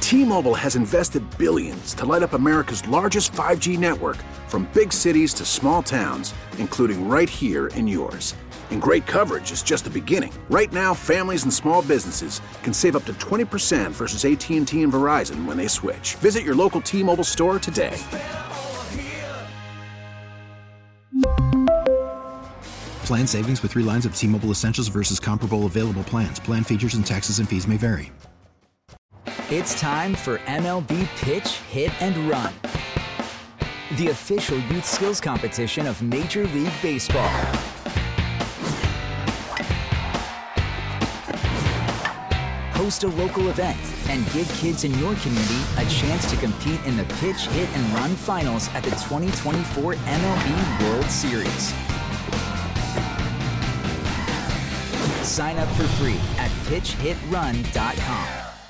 T-Mobile has invested billions to light up America's largest 5G network, from big cities to small towns, including right here in yours. And great coverage is just the beginning. Right now, families and small businesses can save up to 20% versus AT&T and Verizon when they switch. Visit your local T-Mobile store today. Plan savings with 3 lines of T-Mobile Essentials versus comparable available plans. Plan features and taxes and fees may vary. It's time for MLB Pitch, Hit, and Run, the official youth skills competition of Major League Baseball. Host a local event and give kids in your community a chance to compete in the Pitch, Hit, and Run finals at the 2024 MLB World Series. Sign up for free at pitchhitrun.com.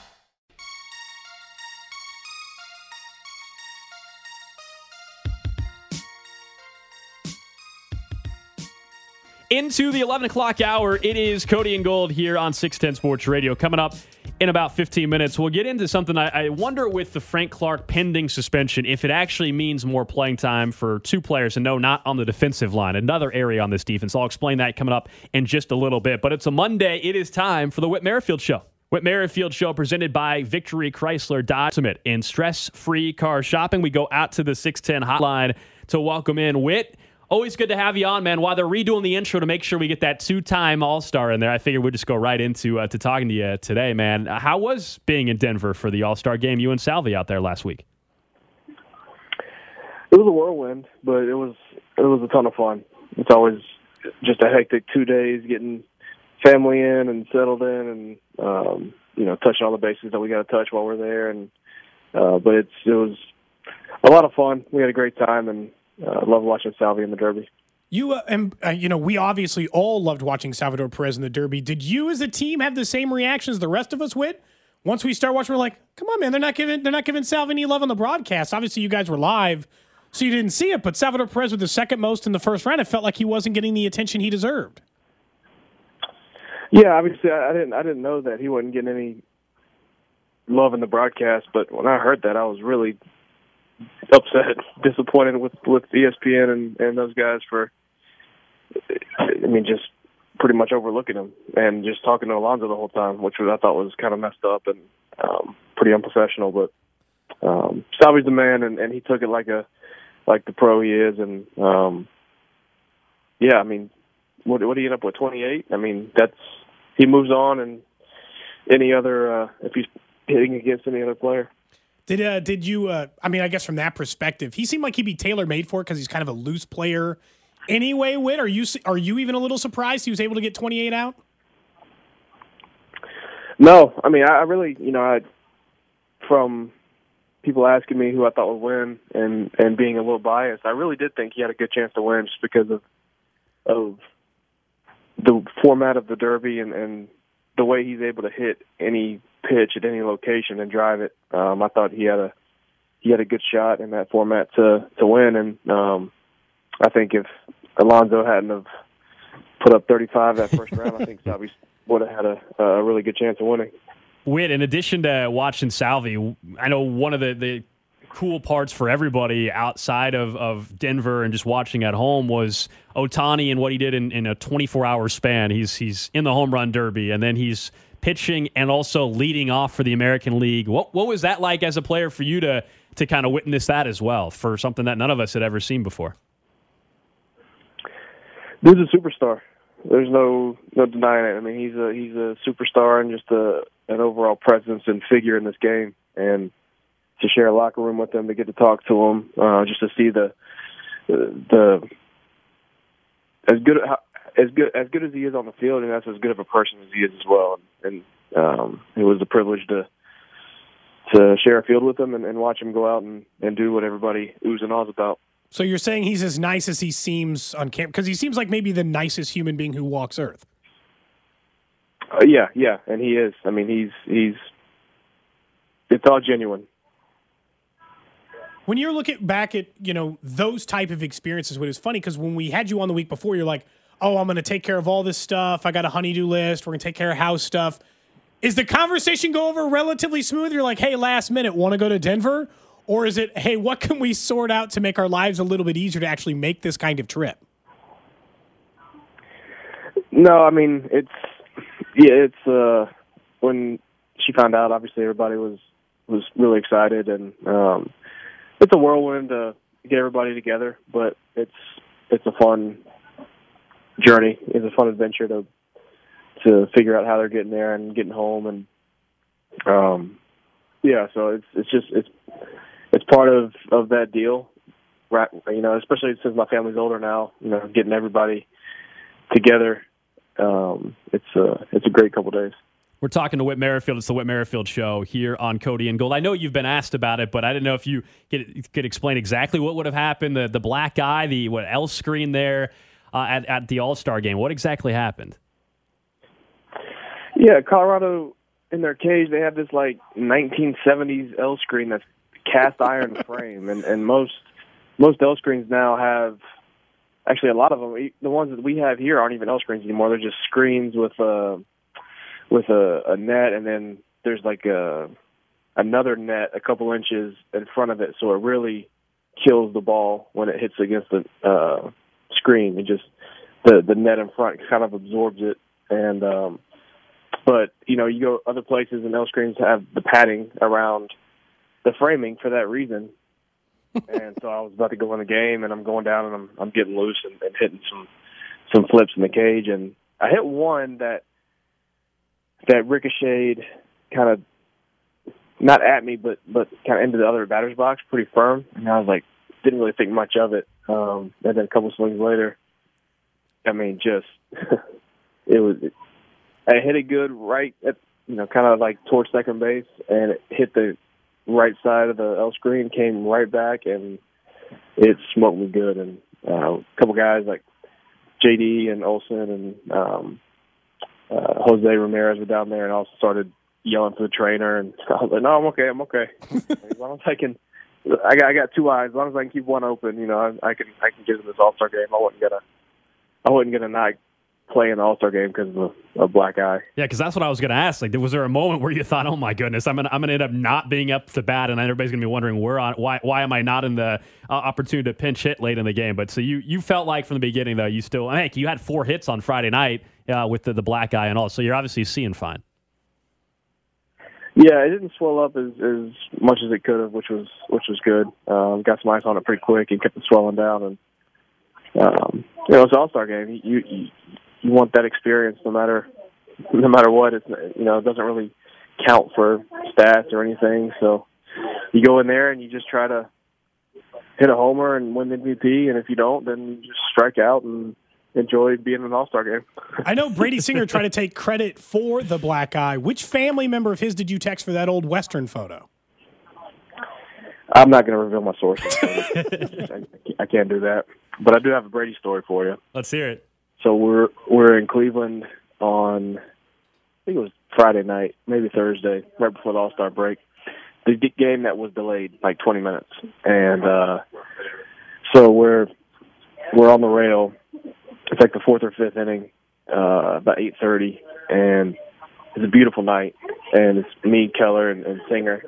Into the 11 o'clock hour, it is Cody and Gold here on 610 Sports Radio. Coming up in about 15 minutes, we'll get into something I wonder with the Frank Clark pending suspension, if it actually means more playing time for 2 players, and no, not on the defensive line, another area on this defense. I'll explain that coming up in just a little bit. But it's a Monday. It is time for the Whit Merrifield Show. Whit Merrifield Show presented by Victory Chrysler Dodge. In stress-free car shopping, we go out to the 610 hotline to welcome in Whit. Always good to have you on, man. While they're redoing the intro to make sure we get that 2-time All-Star in there, I figured we'd just go right into to talking to you today, man. How was being in Denver for the All-Star game? You and Salvi out there last week. It was a whirlwind, but it was a ton of fun. It's always just a hectic 2 days getting family in and settled in, and touching all the bases that we got to touch while we're there. And but it was a lot of fun. We had a great time, and love watching Salvi in the Derby. We obviously all loved watching Salvador Perez in the Derby. Did you, as a team, have the same reaction as the rest of us? Whit, once we start watching, we're like, "Come on, man! They're not giving Salvi any love on the broadcast." Obviously, you guys were live, so you didn't see it. But Salvador Perez with the second most in the first round, it felt like he wasn't getting the attention he deserved. Yeah, obviously, I didn't know that he wasn't getting any love in the broadcast. But when I heard that, I was really upset, disappointed with ESPN and those guys for, just pretty much overlooking him and just talking to Alonso the whole time, which I thought was kind of messed up and pretty unprofessional. But Salvi's the man, and he took it like the pro he is. And what did he end up with, 28? He moves on, and any other if he's hitting against any other player. Did you, I guess from that perspective, he seemed like he'd be tailor-made for it because he's kind of a loose player anyway, Whit. Are you even a little surprised he was able to get 28 out? No. I really, from people asking me who I thought would win and being a little biased, I really did think he had a good chance to win just because of the format of the Derby and the way he's able to hit any pitch at any location and drive it. I thought he had a good shot in that format to win, and I think if Alonso hadn't have put up 35 that first round, I think Salvi would have had a really good chance of winning. Whit, in addition to watching Salvi, I know one of the cool parts for everybody outside of Denver and just watching at home was Ohtani and what he did in a 24-hour span. He's in the home run derby, and then he's pitching and also leading off for the American League. What was that like as a player for you to kind of witness that as well, for something that none of us had ever seen before? Dude's a superstar. There's no denying it. He's a superstar and just an overall presence and figure in this game. And to share a locker room with him, to get to talk to him, just to see the as good as he is on the field, and that's as good of a person as he is as well. And it was a privilege to share a field with him and watch him go out and do what everybody oohs and ahs about. So you're saying he's as nice as he seems on camera? Because he seems like maybe the nicest human being who walks Earth. Yeah, and he is. He's it's all genuine. When you're looking back at, those type of experiences, what is funny, because when we had you on the week before, you're like, oh, I'm going to take care of all this stuff. I got a honey-do list. We're going to take care of house stuff. Is the conversation go over relatively smooth? You're like, hey, last minute, want to go to Denver? Or is it, hey, what can we sort out to make our lives a little bit easier to actually make this kind of trip? No, I mean, it's when she found out, obviously everybody was really excited, and it's a whirlwind to get everybody together, but it's a fun journey. It's a fun adventure to figure out how they're getting there and getting home, and so it's part of that deal, right? You know, especially since my family's older now. You know, getting everybody together. It's a great couple days. We're talking to Whit Merrifield. It's the Whit Merrifield Show here on Cody and Gold. I know you've been asked about it, but I didn't know if you could explain exactly what would have happened. The black eye, the L screen there at the All-Star game. What exactly happened? Yeah, Colorado, in their cage, they have this, 1970s L screen that's cast iron frame. And most L screens now have, actually a lot of them, the ones that we have here aren't even L screens anymore. They're just screens with a net, and then there's another net a couple inches in front of it, so it really kills the ball when it hits against the screen. It just the net in front kind of absorbs it, and but you go other places and L screens have the padding around the framing for that reason. And so I was about to go in the game, and I'm going down, and I'm getting loose and hitting some flips in the cage, and I hit one that ricocheted kind of not at me, but kind of into the other batter's box, pretty firm. And I was didn't really think much of it. And then a couple swings later, I mean, just I hit it good right at kind of towards second base, and it hit the right side of the L screen, came right back, and it smoked me good. And a couple guys like JD and Olsen and Jose Ramirez were down there and also started yelling for the trainer, and I was like, no, I'm okay. As long as I got two eyes. As long as I can keep one open, I can get in this All-Star game. I wasn't gonna not play in the All-Star game because of a black eye. Yeah, because that's what I was gonna ask. Was there a moment where you thought, oh my goodness, I'm gonna end up not being up to bat, and then everybody's gonna be wondering why am I not in the opportunity to pinch hit late in the game? But so you felt like from the beginning though, you had 4 hits on Friday night with the black eye and all, so you're obviously seeing fine. Yeah, it didn't swell up as much as it could have, which was good. Got some ice on it pretty quick and kept it swelling down, and it's an All-Star game. You want that experience no matter what. It's it doesn't really count for stats or anything. So you go in there and you just try to hit a homer and win the MVP, and if you don't, then you just strike out and enjoy being in an All-Star game. I know Brady Singer tried to take credit for the black eye. Which family member of his did you text for that old Western photo? I'm not going to reveal my sources. I can't do that. But I do have a Brady story for you. Let's hear it. So we're in Cleveland on, I think it was Friday night, maybe Thursday, right before the All-Star break. The game that was delayed 20 minutes, and so we're on the rail. It's the 4th or 5th inning, about 8:30, and it's a beautiful night. And it's me, Keller, and Singer,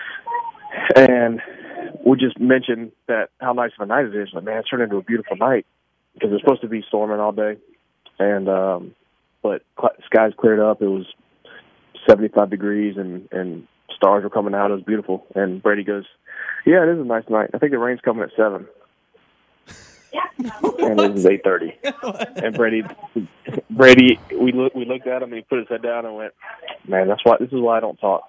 and we just mentioned that how nice of a night it is. Man, it's turned into a beautiful night. Because it's supposed to be storming all day, and but skies cleared up. It was 75 degrees, and stars were coming out. It was beautiful. And Brady goes, "Yeah, it is a nice night. I think the rain's coming at 7." And it was 8:30. And Brady, we looked at him, and he put his head down and went, "Man, this is why I don't talk."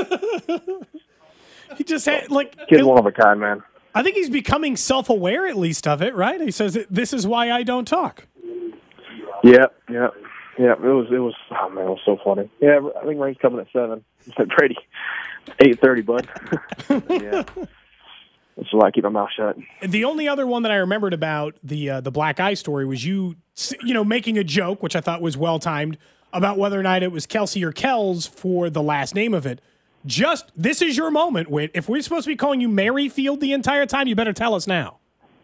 He just had kid's one of a kind, man. I think he's becoming self-aware, at least, of it, right? He says, "This is why I don't talk." Yeah. It was. Oh man, it was so funny. Yeah, I think rain's coming at 7. I said, Brady, 8:30, bud. Yeah, that's why I keep my mouth shut. The only other one that I remembered about the black eye story was you making a joke, which I thought was well timed, about whether or not it was Kelsey or Kells for the last name of it. This is your moment, Whit. If we're supposed to be calling you Merrifield the entire time, you better tell us now.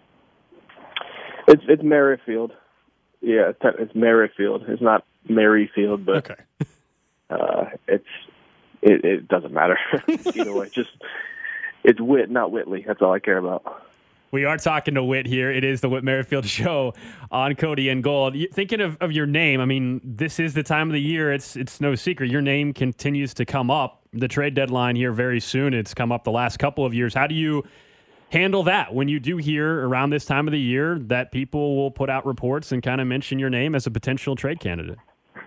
It's Merrifield. Yeah, it's Merrifield. It's not Merrifield, but okay. it doesn't matter either way. Just it's Whit, not Whitley. That's all I care about. We are talking to Whit here. It is the Whit Merrifield Show on Cody and Gold. Thinking of your name, I mean, this is the time of the year. It's no secret. Your name continues to come up. The trade deadline here very soon. It's come up the last couple of years. How do you handle that when you do hear around this time of the year that people will put out reports and kind of mention your name as a potential trade candidate?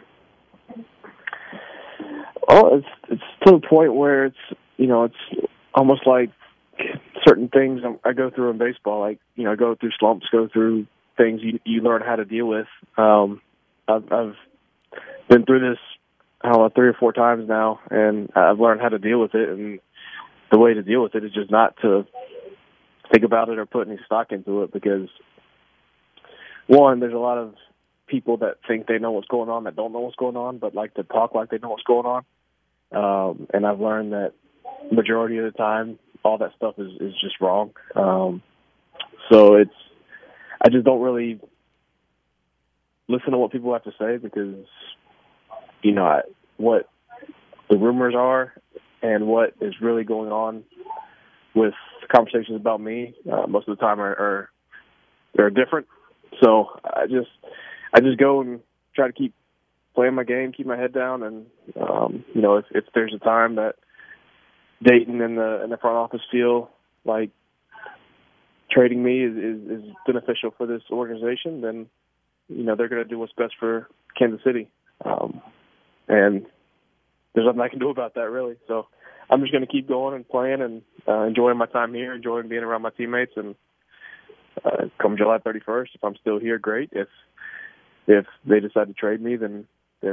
Oh, it's to the point where it's almost like certain things I go through in baseball, like, I go through slumps, go through things you learn how to deal with. I've been through this, 3 or 4 times now, and I've learned how to deal with it. And the way to deal with it is just not to think about it or put any stock into it, because one, there's a lot of people that think they know what's going on that don't know what's going on, but like to talk like they know what's going on. And I've learned that majority of the time, all that stuff is just wrong. So I just don't really listen to what people have to say, because, what the rumors are and what is really going on with conversations about me, most of the time are different. So I just go and try to keep playing my game, keep my head down, and if there's a time that Dayton and the front office feel like trading me is beneficial for this organization, then they're going to do what's best for Kansas City, and there's nothing I can do about that, really. So I'm just going to keep going and playing and enjoying my time here, enjoying being around my teammates, and come July 31st, if I'm still here, great. If they decide to trade me, then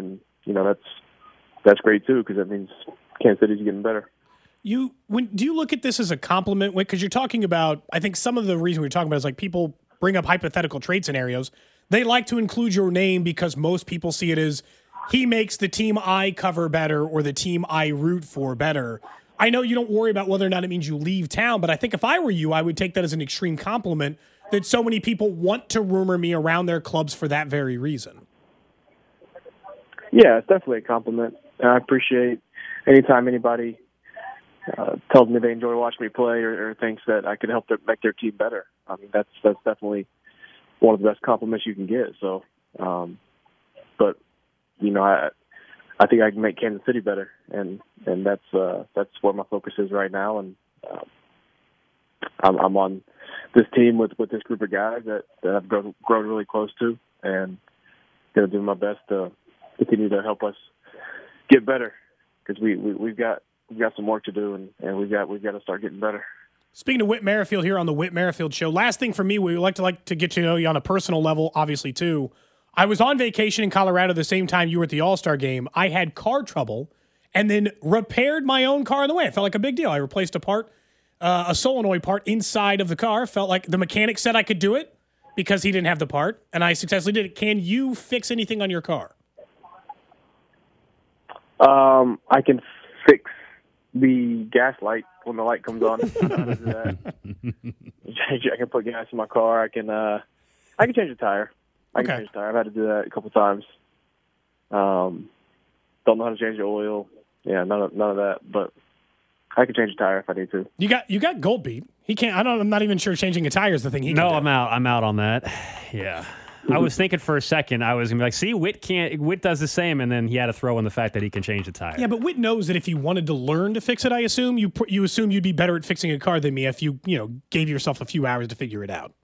that's great too, because that means Kansas City's getting better. Do you look at this as a compliment? Because you're talking about, I think some of the reason we're talking about is like people bring up hypothetical trade scenarios. They like to include your name because most people see it as he makes the team I cover better or the team I root for better. I know you don't worry about whether or not it means you leave town, but I think if I were you, I would take that as an extreme compliment that so many people want to rumor me around their clubs for that very reason. Yeah, it's definitely a compliment. I appreciate anytime anybody tells me they enjoy watching me play or thinks that I could help make their team better. I mean, that's definitely one of the best compliments you can get. So, but I think I can make Kansas City better, and that's where my focus is right now. And I'm on this team with this group of guys that I've grown really close to, and going to do my best to continue to help us get better, because we've got some work to do, and we've got to start getting better. Speaking of Whit Merrifield here on the Whit Merrifield Show, last thing for me, we would like to get to know you on a personal level, obviously, too. I was on vacation in Colorado the same time you were at the All-Star game. I had car trouble and then repaired my own car on the way. It felt like a big deal. I replaced a solenoid part inside of the car. Felt like the mechanic said I could do it because he didn't have the part, and I successfully did it. Can you fix anything on your car? I can fix the gas light when the light comes on. I know how to do that. I can put gas in my car. I can change a tire. I can change a tire. I've had to do that a couple times. Don't know how to change the oil. Yeah, none of that. But I can change a tire if I need to. You got Gold beat. He can't. I'm not even sure changing a tire is the thing he can do. I'm out on that. Yeah. I was thinking for a second, I was going to be like, see, Whit does the same, and then he had to throw in the fact that he can change the tire. Yeah, but Whit knows that if he wanted to learn to fix it, I assume, you assume you'd be better at fixing a car than me if you gave yourself a few hours to figure it out.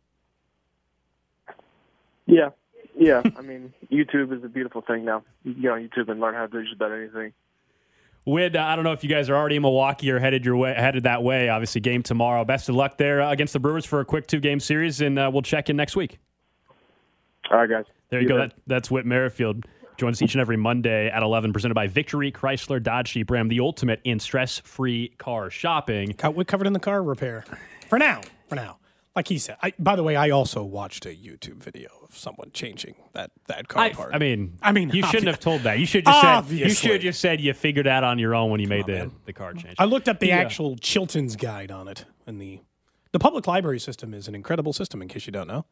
Yeah. I mean, YouTube is a beautiful thing now. You can go on YouTube and learn how to do just about anything. Whit, I don't know if you guys are already in Milwaukee or headed that way. Obviously, game tomorrow. Best of luck there against the Brewers for a quick 2-game series, and we'll check in next week. All right, guys. There you go. That's Whit Merrifield. Joins us each and every Monday at 11, presented by Victory Chrysler Dodge Jeep Ram, the ultimate in stress-free car shopping. Got Whit covered in the car repair. For now. Like he said. By the way, I also watched a YouTube video of someone changing that car part. I mean, you shouldn't have told that. You should just said you figured out on your own when you made the car change. I looked up the actual Chilton's guide on it, and the public library system is an incredible system, in case you don't know.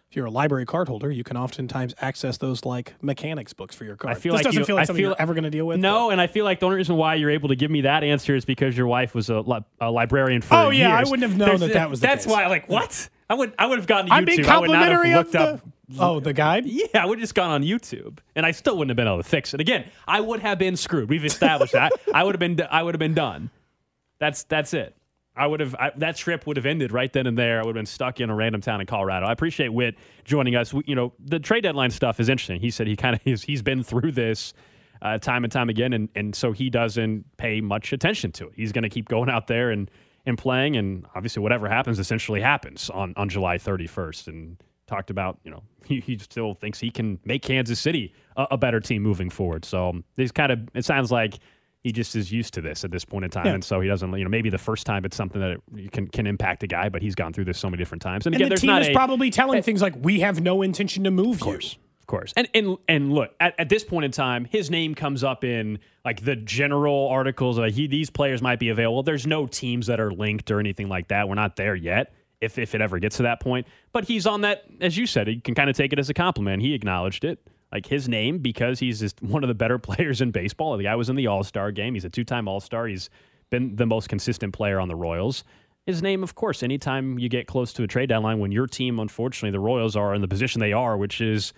if you're a library card holder, you can oftentimes access those like mechanics books for your car. I feel this like doesn't you- feel like I something feel- you're ever going to deal with. No, and I feel like the only reason why you're able to give me that answer is because your wife was a librarian for Oh, yeah, years. I wouldn't have known that was the That's case. why, like, what? I would have gone to YouTube. I'm being I would not have complimentary looked of up. the guide. Yeah, I would have just gone on YouTube, and I still wouldn't have been able to fix it. Again, I would have been screwed. We've established that. I would have been done. That's it. That trip would have ended right then and there. I would have been stuck in a random town in Colorado. I appreciate Whit joining us. The trade deadline stuff is interesting. He said he's been through this time and time again, and so he doesn't pay much attention to it. He's going to keep going out there and playing, and obviously whatever happens essentially happens on July 31st. And talked about, he still thinks he can make Kansas City a better team moving forward. So it sounds like he just is used to this at this point in time. Yeah. And so he doesn't, maybe the first time it's something that can impact a guy, but he's gone through this so many different times. And again, the team is probably telling things like, we have no intention to move you. Of course. And look, at this point in time, his name comes up in like the general articles. These players might be available. There's no teams that are linked or anything like that. We're not there yet, if it ever gets to that point. But he's on that, as you said, you can kind of take it as a compliment. He acknowledged it. Like his name, because he's just one of the better players in baseball. The guy was in the All-Star game. He's a 2-time All-Star. He's been the most consistent player on the Royals. His name, of course, anytime you get close to a trade deadline, when your team, unfortunately, the Royals are in the position they are, which is,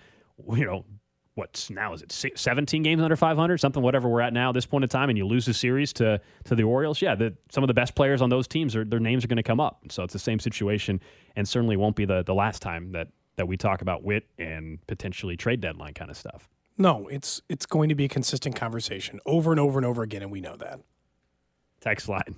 what's now, is it 17 games under 500, something, whatever we're at now at this point in time, and you lose the series to the Orioles, some of the best players on those teams, their names are going to come up. So it's the same situation, and certainly won't be the last time that we talk about Whit and potentially trade deadline kind of stuff. No, it's going to be a consistent conversation over and over and over again, and we know that. Text line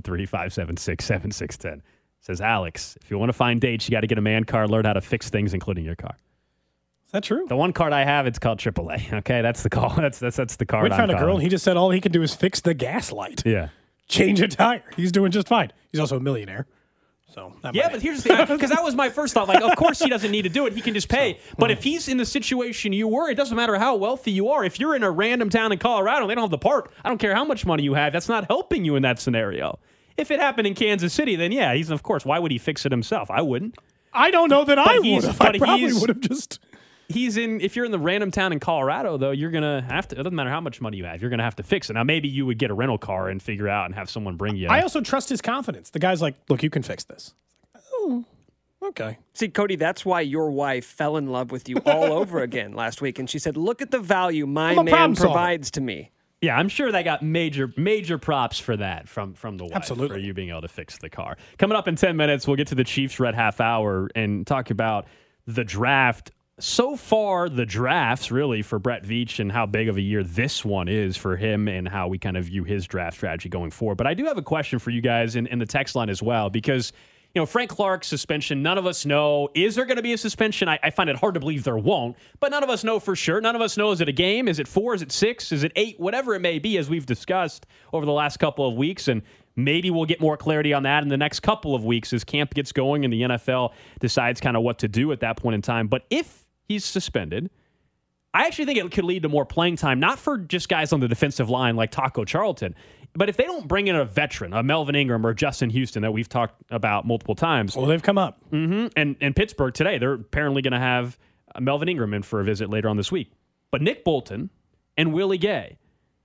913-576-7610 says, Alex, if you want to find dates, you got to get a man card, learn how to fix things, including your car. Is that true? The one card I have, it's called AAA. Okay, that's the call. That's the card. We found a girl, and he just said all he can do is fix the gas light. Yeah. Change a tire. He's doing just fine. He's also a millionaire. So but here's the thing, because that was my first thought. Like, of course he doesn't need to do it. He can just pay. But if he's in the situation you were, it doesn't matter how wealthy you are. If you're in a random town in Colorado, they don't have the part. I don't care how much money you have. That's not helping you in that scenario. If it happened in Kansas City, then yeah, he's, of course, why would he fix it himself? I wouldn't. I don't know that I would have. I probably would have just... If you're in the random town in Colorado, though, you're going to have to, it doesn't matter how much money you have, you're going to have to fix it. Now, maybe you would get a rental car and figure out and have someone bring you. I also trust his confidence. The guy's like, look, you can fix this. Oh, okay. See, Cody, that's why your wife fell in love with you all over again last week. And she said, look at the value my man provides to me. Yeah, I'm sure they got major props for that from the wife. Absolutely. For you being able to fix the car. Coming up in 10 minutes, we'll get to the Chiefs Red Half Hour and talk about the draft. So far, the drafts really for Brett Veach and how big of a year this one is for him and how we kind of view his draft strategy going forward. But I do have a question for you guys in the text line as well, because Frank Clark's suspension, none of us know. Is there going to be a suspension? I find it hard to believe there won't, but none of us know for sure. None of us know, is it a game? Is it 4? Is it 6? Is it 8? Whatever it may be, as we've discussed over the last couple of weeks. And maybe we'll get more clarity on that in the next couple of weeks as camp gets going and the NFL decides kind of what to do at that point in time. But if he's suspended, I actually think it could lead to more playing time, not for just guys on the defensive line like Taco Charlton, but if they don't bring in a veteran, a Melvin Ingram or Justin Houston that we've talked about multiple times. Well, they've come up. Mm-hmm. And Pittsburgh today, they're apparently going to have Melvin Ingram in for a visit later on this week. But Nick Bolton and Willie Gay,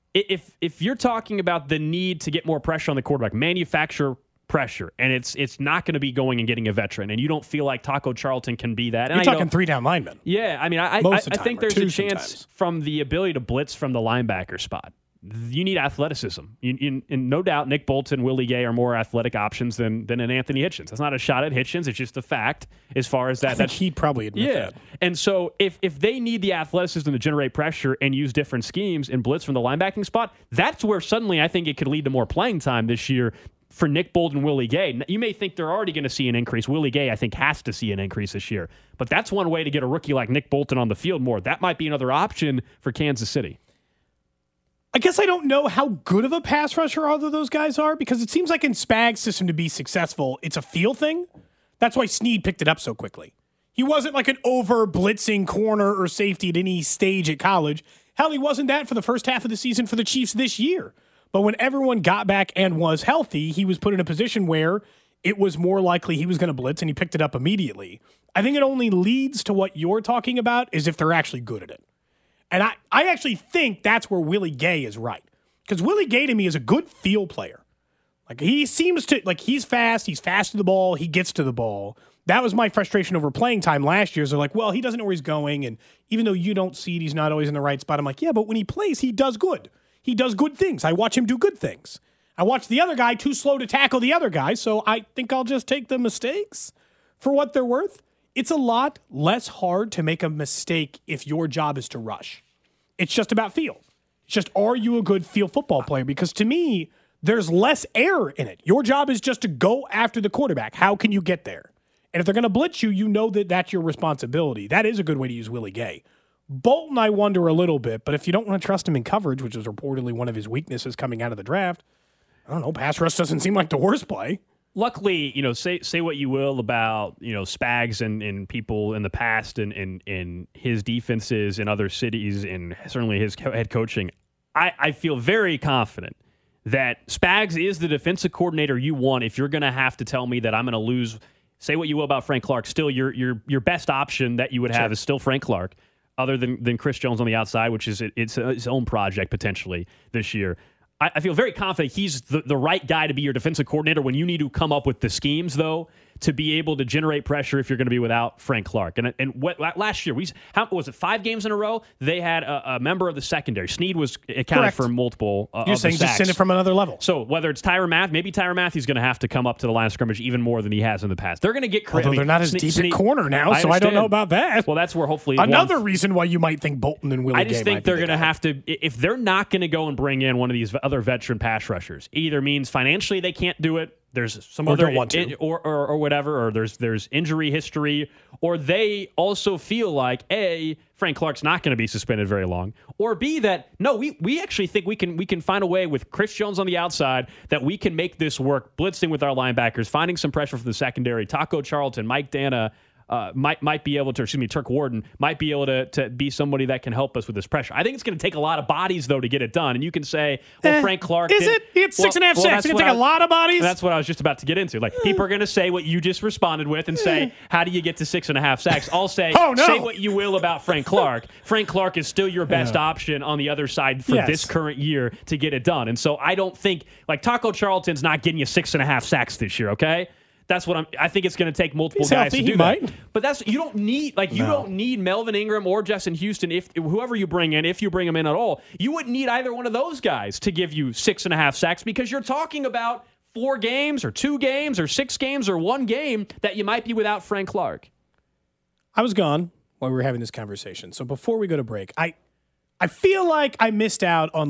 if you're talking about the need to get more pressure on the quarterback, manufacture pressure, and it's not going to be going and getting a veteran, and you don't feel like Taco Charlton can be that. And you're talking 3 down linemen. Yeah, I mean, I think there's a chance from the ability to blitz from the linebacker spot. You need athleticism. And no doubt Nick Bolton, Willie Gay are more athletic options than an Anthony Hitchens. That's not a shot at Hitchens. It's just a fact as far as that. I think he'd probably admit that. And so if they need the athleticism to generate pressure and use different schemes and blitz from the linebacking spot, that's where suddenly I think it could lead to more playing time this year for Nick Bolton, Willie Gay. You may think they're already going to see an increase. Willie Gay, I think, has to see an increase this year. But that's one way to get a rookie like Nick Bolton on the field more. That might be another option for Kansas City. I guess I don't know how good of a pass rusher either of those guys are, because it seems like in Spag's system to be successful, it's a feel thing. That's why Snead picked it up so quickly. He wasn't like an over-blitzing corner or safety at any stage at college. Hell, he wasn't that for the first half of the season for the Chiefs this year. But when everyone got back and was healthy, he was put in a position where it was more likely he was going to blitz and he picked it up immediately. I think it only leads to what you're talking about is if they're actually good at it. And I actually think that's where Willie Gay is right. Because Willie Gay to me is a good field player. Like he seems to, like he's fast to the ball, he gets to the ball. That was my frustration over playing time last year. So they're like, well, he doesn't know where he's going. And even though you don't see it, he's not always in the right spot. I'm like, yeah, but when he plays, he does good. He does good things. I watch him do good things. I watch the other guy too slow to tackle the other guy. So I think I'll just take the mistakes for what they're worth. It's a lot less hard to make a mistake if your job is to rush. It's just about feel. It's just, are you a good field football player? Because to me, there's less error in it. Your job is just to go after the quarterback. How can you get there? And if they're going to blitz you, you know that that's your responsibility. That is a good way to use Willie Gay. Bolton, I wonder a little bit, but if you don't want to trust him in coverage, which is reportedly one of his weaknesses coming out of the draft, I don't know, pass rush doesn't seem like the worst play. Luckily, say what you will about, Spags and people in the past and his defenses in other cities and certainly his head coaching. I feel very confident that Spags is the defensive coordinator you want if you're going to have to tell me that I'm going to lose. Say what you will about Frank Clark. Still, your best option that you would have is still Frank Clark, other than Chris Jones on the outside, which is it's his own project potentially this year. I feel very confident he's the right guy to be your defensive coordinator when you need to come up with the schemes, though, to be able to generate pressure if you're going to be without Frank Clark. And last year, how was it 5 games in a row? They had a member of the secondary. Snead was accounted for multiple You're saying just send it from another level. So whether it's Tyrann Mathieu, maybe Tyrann Mathieu's going to have to come up to the line of scrimmage even more than he has in the past. They're going to get credit. Although they're not as deep at corner now, so I don't know about that. Well, that's where hopefully another reason why you might think Bolton and Willie Gay. I just think they're going to have to, if they're not going to go and bring in one of these other veteran pass rushers, either means financially they can't do it, there's some other or whatever, or there's injury history, or they also feel like A, Frank Clark's not going to be suspended very long, or B, that no, we actually think we can find a way with Chris Jones on the outside that we can make this work, blitzing with our linebackers, finding some pressure from the secondary. Taco Charlton, Mike Dana might be able to, Turk Warden might be able to be somebody that can help us with this pressure. I think it's going to take a lot of bodies, though, to get it done. And you can say, well, Frank Clark is it? He had 6.5 sacks. It's going to take a lot of bodies? That's what I was just about to get into. Like, people are going to say what you just responded with and say, how do you get to 6.5 sacks? I'll say, say what you will about Frank Clark. Frank Clark is still your best option on the other side for this current year to get it done. And so I don't think, like, Taco Charlton's not getting you 6.5 sacks this year, okay? That's what I think it's going to take multiple guys to do that. But you don't need Melvin Ingram or Justin Houston, if whoever you bring in, if you bring them in at all. You wouldn't need either one of those guys to give you 6.5 sacks because you're talking about 4 games or 2 games or 6 games or 1 game that you might be without Frank Clark. I was gone while we were having this conversation. So before we go to break, I feel like I missed out on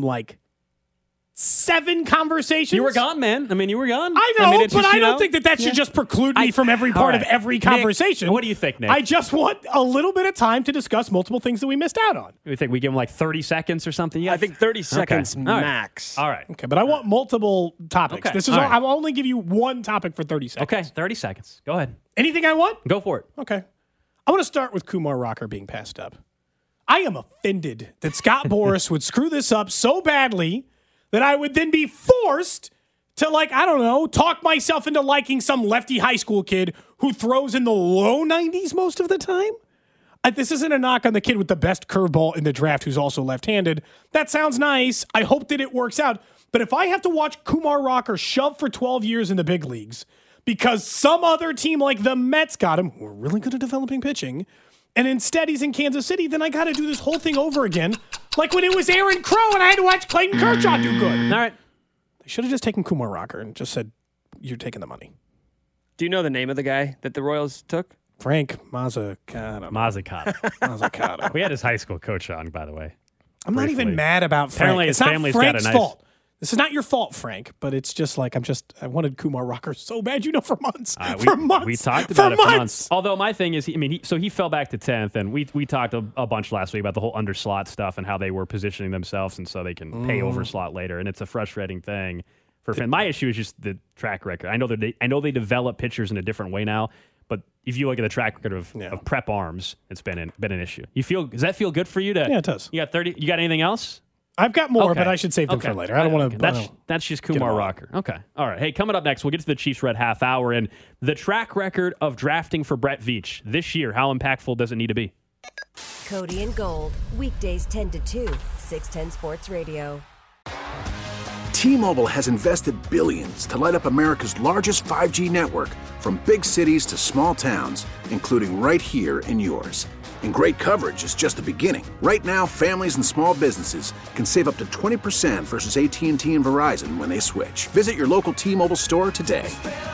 7 conversations. You were gone, man. I mean, you were gone. I know, but I don't think that should just preclude me from every part of every conversation. Nick, what do you think, Nick? I just want a little bit of time to discuss multiple things that we missed out on. You think we give them 30 seconds or something? I think 30 seconds max. All right. Okay, but I want multiple topics. Okay. I'll only give you one topic for 30 seconds. Okay, 30 seconds. Go ahead. Anything I want? Go for it. Okay. I want to start with Kumar Rocker being passed up. I am offended that Scott Boras would screw this up so badly that I would then be forced to, talk myself into liking some lefty high school kid who throws in the low 90s most of the time. This isn't a knock on the kid with the best curveball in the draft who's also left-handed. That sounds nice. I hope that it works out. But if I have to watch Kumar Rocker shove for 12 years in the big leagues because some other team like the Mets got him, who are really good at developing pitching, and instead he's in Kansas City, then I got to do this whole thing over again. Like when it was Aaron Crow and I had to watch Clayton Kershaw do good. All right. They should have just taken Kumar Rocker and just said, you're taking the money. Do you know the name of the guy that the Royals took? Frank Mazzucato. Mazzucato. We had his high school coach on, by the way. I'm not even mad about Frank. Apparently his family's got a nice... fault. This is not your fault, Frank, but it's just I wanted Kumar Rocker so bad, for months. We talked about it for months. Although my thing is, he fell back to 10th, and we talked a bunch last week about the whole under slot stuff and how they were positioning themselves, and so they can pay over slot later, and it's a frustrating thing for fans. My issue is just the track record. I know they develop pitchers in a different way now, but if you look at the track record of prep arms, it's been an issue. Does that feel good for you? Yeah, it does. You got 30. You got anything else? I've got more, but I should save them for later. I don't want to. That's just Kumar Rocker. Okay. All right. Hey, coming up next, we'll get to the Chiefs Red half hour and the track record of drafting for Brett Veach this year. How impactful does it need to be? Cody and Gold, weekdays 10 to 2, 610 Sports Radio. T-Mobile has invested billions to light up America's largest 5G network, from big cities to small towns, including right here in yours. And great coverage is just the beginning. Right now, families and small businesses can save up to 20% versus AT&T and Verizon when they switch. Visit your local T-Mobile store today.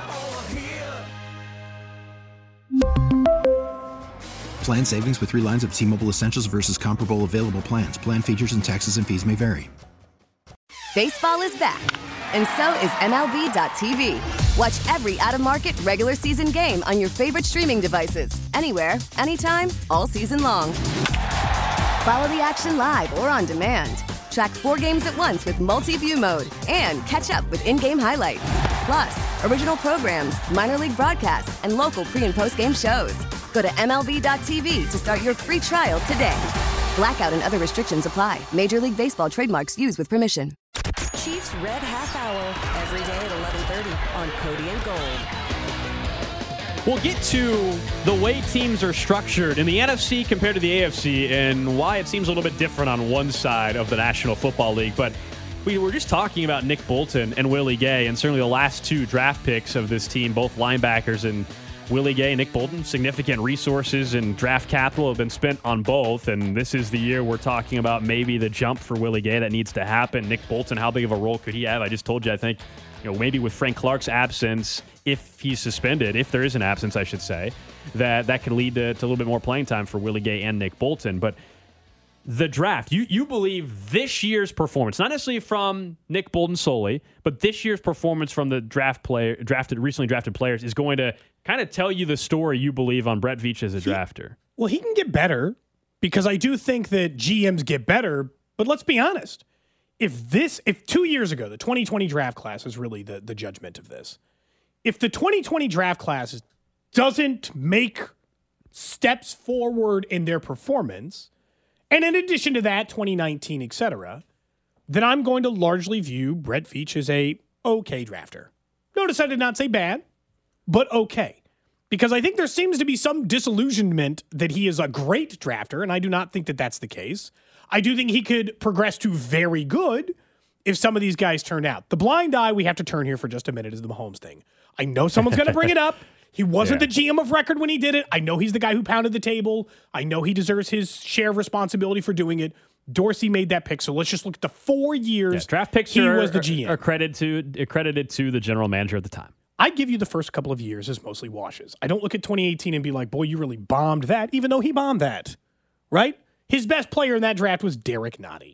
Plan savings with 3 lines of T-Mobile Essentials versus comparable available plans. Plan features and taxes and fees may vary. Baseball is back, and so is MLB.tv. Watch every out-of-market regular season game on your favorite streaming devices, anywhere, anytime, all season long. Follow the action live or on demand. Track 4 games at once with multi-view mode and catch up with in-game highlights. Plus, original programs, minor league broadcasts, and local pre- and post-game shows. Go to MLB.tv to start your free trial today. Blackout and other restrictions apply. Major League Baseball trademarks used with permission. Chiefs Red Half Hour, every day at 11:30 on Cody and Gold. We'll get to the way teams are structured in the NFC compared to the AFC and why it seems a little bit different on one side of the National Football League. But we were just talking about Nick Bolton and Willie Gay, and certainly the last 2 draft picks of this team, both linebackers, and Willie Gay and Nick Bolton. Significant resources and draft capital have been spent on both, and this is the year we're talking about maybe the jump for Willie Gay that needs to happen. Nick Bolton, how big of a role could he have? I just told you, I think, maybe with Frank Clark's absence, if he's suspended, if there is an absence, I should say, that could lead to a little bit more playing time for Willie Gay and Nick Bolton. But the draft, you believe this year's performance, not necessarily from Nick Bolton solely, but this year's performance from the recently drafted players is going to kind of tell you the story you believe on Brett Veach as a drafter. Well, he can get better because I do think that GMs get better, but let's be honest. If 2 years ago, the 2020 draft class is really the judgment of this. If the 2020 draft class doesn't make steps forward in their performance, and in addition to that, 2019, et cetera, then I'm going to largely view Brett Veach as a okay drafter. Notice I did not say bad, but okay. Because I think there seems to be some disillusionment that he is a great drafter, and I do not think that that's the case. I do think he could progress to very good if some of these guys turn out. The blind eye we have to turn here for just a minute is the Mahomes thing. I know someone's going to bring it up. He wasn't the GM of record when he did it. I know he's the guy who pounded the table. I know he deserves his share of responsibility for doing it. Dorsey made that pick, so let's just look at the 4 years draft picks he was the GM. Are credited to the general manager at the time. I give you the first couple of years as mostly washes. I don't look at 2018 and be like, boy, you really bombed that, even though he bombed that, right? His best player in that draft was Derek Nottie.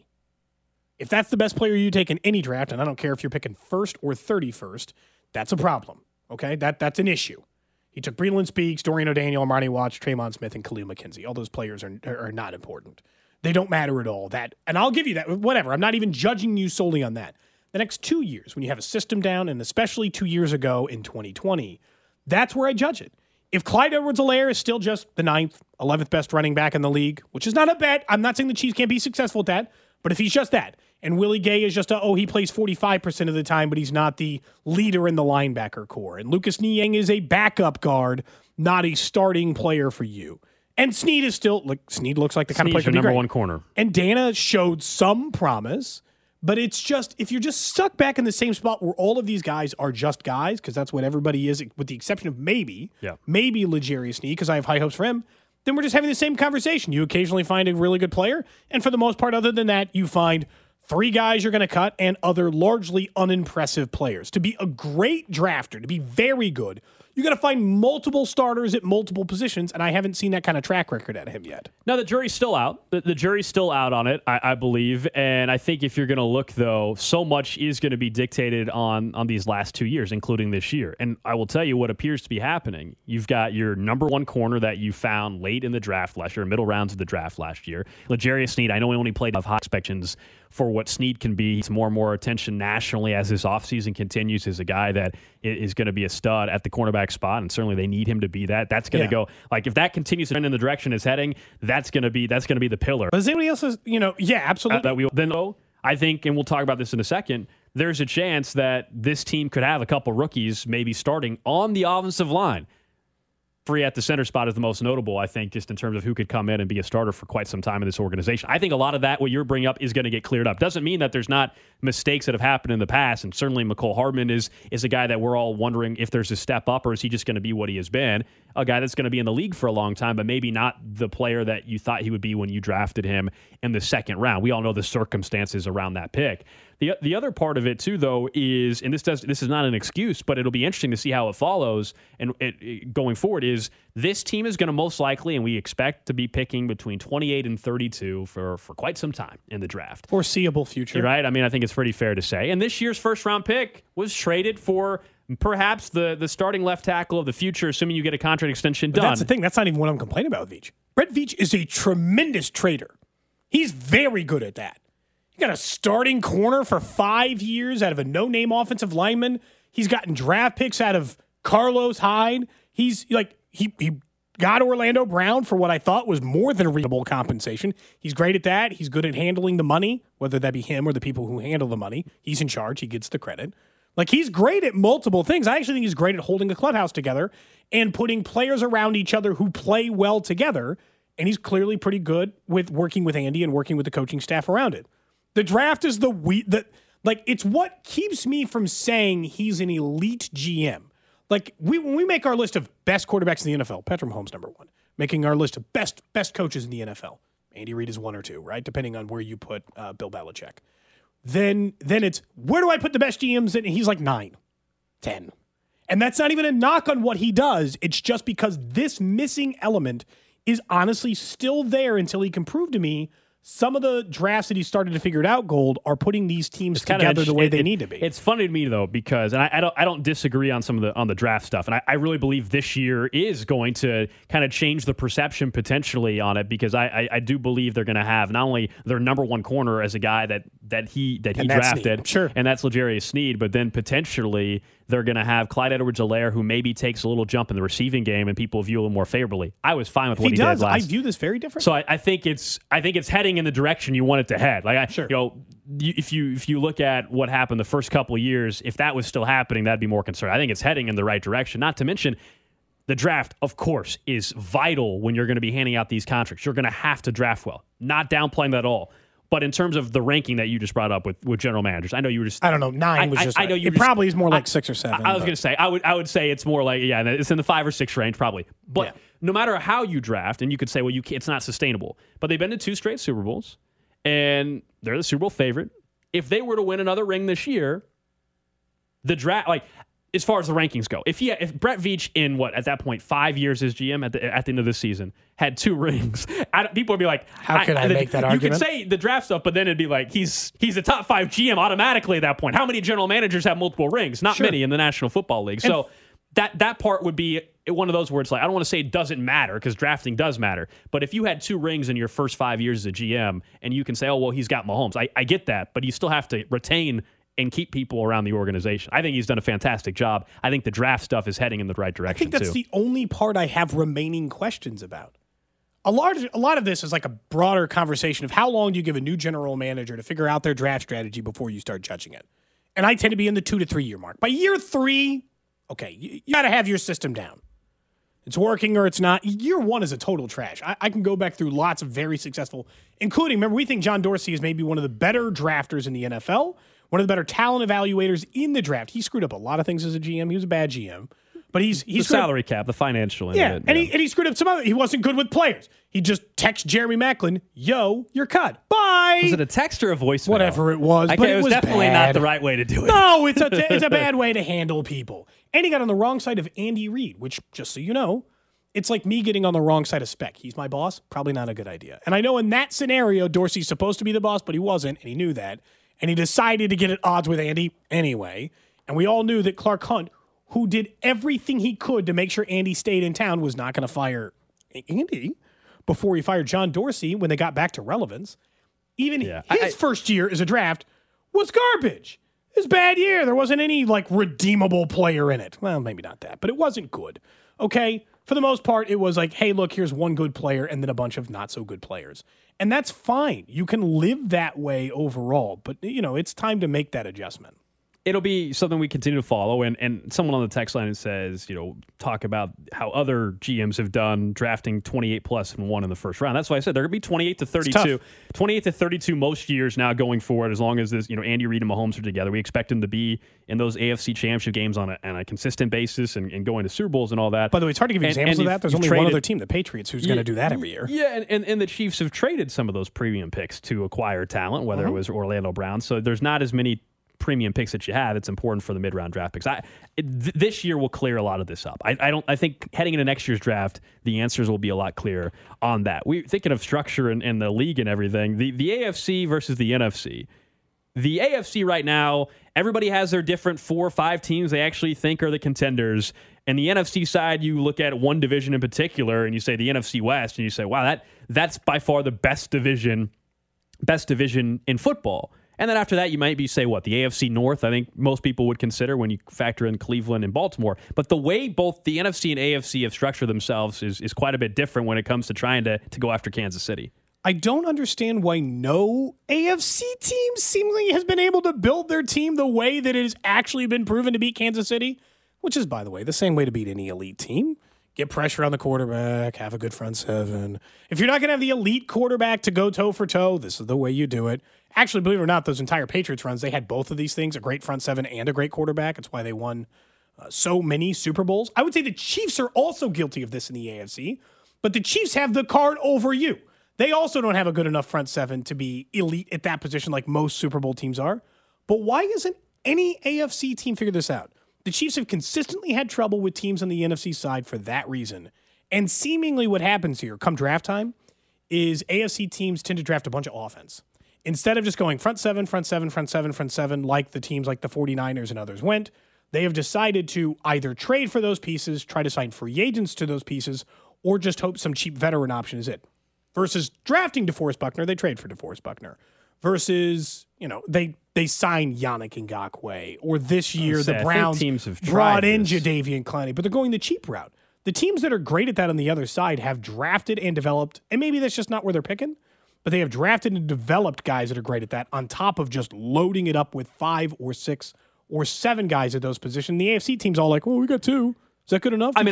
If that's the best player you take in any draft, and I don't care if you're picking first or 31st, that's a problem, okay? That's an issue. He took Breland Speaks, Dorian O'Daniel, Marnie Watts, Traymon Smith, and Khalil McKenzie. All those players are not important. They don't matter at all. And I'll give you that. Whatever. I'm not even judging you solely on that. The next 2 years, when you have a system down, and especially 2 years ago in 2020, that's where I judge it. If Clyde Edwards-Helaire is still just the 9th, 11th best running back in the league, which is not a bet. I'm not saying the Chiefs can't be successful at that, but if he's just that, and Willie Gay is just he plays 45% of the time, but he's not the leader in the linebacker core. And Lucas Niang is a backup guard, not a starting player for you. And Snead is still, Snead looks like the kind of player your number one corner. And Dana showed some promise, but it's just, if you're just stuck back in the same spot where all of these guys are just guys, because that's what everybody is, with the exception of maybe L'Jarius Snead, because I have high hopes for him, then we're just having the same conversation. You occasionally find a really good player, and for the most part, other than that, you find 3 guys you're going to cut and other largely unimpressive players. To be a great drafter, to be very good, you got to find multiple starters at multiple positions, and I haven't seen that kind of track record out of him yet. Now, the jury's still out. The jury's still out on it, I believe. And I think if you're going to look, though, so much is going to be dictated on these last 2 years, including this year. And I will tell you what appears to be happening. You've got your number one corner that you found late in the draft last year, middle rounds of the draft last year. L'Jarius Snead, I know he only played of high expectations for what Snead can be. It's more and more attention nationally as this offseason continues as a guy that is going to be a stud at the cornerback spot, and certainly they need him to be that. That's going to go, if that continues to trend in the direction it's heading, that's going to be the pillar. Does anybody else, absolutely. Then I think, and we'll talk about this in a second, there's a chance that this team could have a couple rookies maybe starting on the offensive line. Free at the center spot is the most notable, I think, just in terms of who could come in and be a starter for quite some time in this organization. I think a lot of that, what you're bringing up, is going to get cleared up. Doesn't mean that there's not mistakes that have happened in the past, and certainly Mecole Hardman is a guy that we're all wondering if there's a step up, or is he just going to be what he has been, a guy that's going to be in the league for a long time, but maybe not the player that you thought he would be when you drafted him in the second round. We all know the circumstances around that pick. The other part of it, too, though, is, and this is not an excuse, but it'll be interesting to see how it follows and going forward, is this team is going to most likely, and we expect to be picking between 28 and 32 for quite some time in the draft. Foreseeable future. Right? I mean, I think it's pretty fair to say. And this year's first-round pick was traded for perhaps the starting left tackle of the future, assuming you get a contract extension done. That's the thing. That's not even what I'm complaining about with Veach. Brett Veach is a tremendous trader. He's very good at that. He got a starting corner for 5 years out of a no-name offensive lineman. He's gotten draft picks out of Carlos Hyde. He's like, he got Orlando Brown for what I thought was more than reasonable compensation. He's great at that. He's good at handling the money, whether that be him or the people who handle the money. He's in charge. He gets the credit. Like, he's great at multiple things. I actually think he's great at holding a clubhouse together and putting players around each other who play well together. And he's clearly pretty good with working with Andy and working with the coaching staff around it. The draft is it's what keeps me from saying he's an elite GM. Like, when we make our list of best quarterbacks in the NFL, Patrick Mahomes number one. Making our list of best coaches in the NFL, Andy Reid is 1 or 2, right? Depending on where you put Bill Belichick. Then it's, where do I put the best GMs in? And he's like 9, 10. And that's not even a knock on what he does. It's just because this missing element is honestly still there until he can prove to me some of the drafts that he started to figure it out, Gold, are putting these teams together the way they need to be. It's funny to me, though, because, and I don't disagree on some of the draft stuff, and I really believe this year is going to kind of change the perception potentially on it, because I do believe they're going to have not only their number one corner as a guy that he drafted, sure, and that's L'Jarius Sneed, but then potentially they're going to have Clyde Edwards-Helaire, who maybe takes a little jump in the receiving game, and people view him more favorably. I was fine with what he did last. I view this very differently. So I think it's heading in the direction you want it to head. Like, sure. If you look at what happened the first couple of years, if that was still happening, that'd be more concerned. I think it's heading in the right direction. Not to mention, the draft, of course, is vital when you're going to be handing out these contracts. You're going to have to draft well. Not downplaying that at all. But in terms of the ranking that you just brought up with general managers, I know you were just... I don't know, 9 was just... I know you. It probably is more like 6 or 7. I was going to say, I would say it's more like, yeah, it's in the 5 or 6 range probably. But no matter how you draft, and you could say, well, it's not sustainable. But they've been to 2 straight Super Bowls, and they're the Super Bowl favorite. If they were to win another ring this year, the draft, like, as far as the rankings go, if Brett Veach in at that point 5 years as GM at the end of this season had 2 rings, people would be like, how can I make that argument? You could say the draft stuff, but then it'd be like he's a top 5 GM automatically at that point. How many general managers have multiple rings? Not many in the National Football League. And so that part would be one of those where it's like, I don't want to say it doesn't matter, because drafting does matter. But if you had 2 rings in your first 5 years as a GM, and you can say, oh, well, he's got Mahomes. I get that, but you still have to retain and keep people around the organization. I think he's done a fantastic job. I think the draft stuff is heading in the right direction, I think that's the only part I have remaining questions about. A lot of this is like a broader conversation of how long do you give a new general manager to figure out their draft strategy before you start judging it. And I tend to be in the 2 to 3 year mark. By year 3, okay, you got to have your system down. It's working or it's not. Year 1 is a total trash. I can go back through lots of very successful, including, remember, we think John Dorsey is maybe one of the better drafters in the NFL, one of the better talent evaluators in the draft. He screwed up a lot of things as a GM. He was a bad GM. But he's the salary cap, the financial end of it. And he screwed up some other. He wasn't good with players. He just texted Jeremy Maclin, "Yo, you're cut. Bye." Was it a text or a voicemail? Whatever it was, but it was definitely bad. not the right way to do it. No, it's a bad way to handle people. And he got on the wrong side of Andy Reid, which, just so you know, it's like me getting on the wrong side of Speck. He's my boss. Probably not a good idea. And I know in that scenario, Dorsey's supposed to be the boss, but he wasn't, and he knew that. And he decided to get at odds with Andy anyway. And we all knew that Clark Hunt, who did everything he could to make sure Andy stayed in town, was not going to fire Andy before he fired John Dorsey when they got back to relevance. Even his first year as a draft was garbage. It was a bad year. There wasn't any, redeemable player in it. Well, maybe not that, but it wasn't good. Okay? For the most part, it was like, hey, look, here's one good player and then a bunch of not so good players. And that's fine. You can live that way overall, but it's time to make that adjustment. It'll be something we continue to follow. And someone on the text line says, talk about how other GMs have done drafting 28 plus and 1 in the first round. That's why I said they're going to be 28 to 32. 28 to 32 most years now going forward, as long as this, Andy Reid and Mahomes are together. We expect them to be in those AFC championship games on a consistent basis and going to Super Bowls and all that. By the way, it's hard to give examples of that. There's only one other team, the Patriots, who's going to do that every year. Yeah, and the Chiefs have traded some of those premium picks to acquire talent, whether it was Orlando Brown. So there's not as many premium picks that you have. It's important for the mid-round draft picks. This year will clear a lot of this up. I think heading into next year's draft, the answers will be a lot clearer on that. We're thinking of structure and the league and everything. The AFC versus the NFC. The AFC right now, everybody has their different 4 or 5 teams they actually think are the contenders. And the NFC side, you look at one division in particular, and you say the NFC West, and you say, wow, that's by far the best division in football. And then after that, you might say, what, the AFC North, I think most people would consider when you factor in Cleveland and Baltimore. But the way both the NFC and AFC have structured themselves is quite a bit different when it comes to trying to go after Kansas City. I don't understand why no AFC team seemingly has been able to build their team the way that it has actually been proven to beat Kansas City, which is, by the way, the same way to beat any elite team. Get pressure on the quarterback, have a good front seven. If you're not going to have the elite quarterback to go toe for toe, this is the way you do it. Actually, believe it or not, those entire Patriots runs, they had both of these things, a great front seven and a great quarterback. It's why they won so many Super Bowls. I would say the Chiefs are also guilty of this in the AFC, but the Chiefs have the card over you. They also don't have a good enough front seven to be elite at that position like most Super Bowl teams are. But why isn't any AFC team figure this out? The Chiefs have consistently had trouble with teams on the NFC side for that reason. And seemingly what happens here, come draft time, is AFC teams tend to draft a bunch of offense. Instead of just going front seven, front seven, front seven, front seven, like the teams like the 49ers and others went, they have decided to either trade for those pieces, try to sign free agents to those pieces, or just hope some cheap veteran option is it. Versus drafting DeForest Buckner, they trade for DeForest Buckner. Versus, they sign Yannick Ngakoue. Or this year, the Browns brought in Jadeveon Clowney, but they're going the cheap route. The teams that are great at that on the other side have drafted and developed, and maybe that's just not where they're picking, but they have drafted and developed guys that are great at that on top of just loading it up with 5 or 6 or 7 guys at those positions. The AFC team's all like, well, we got 2. Is that good enough? I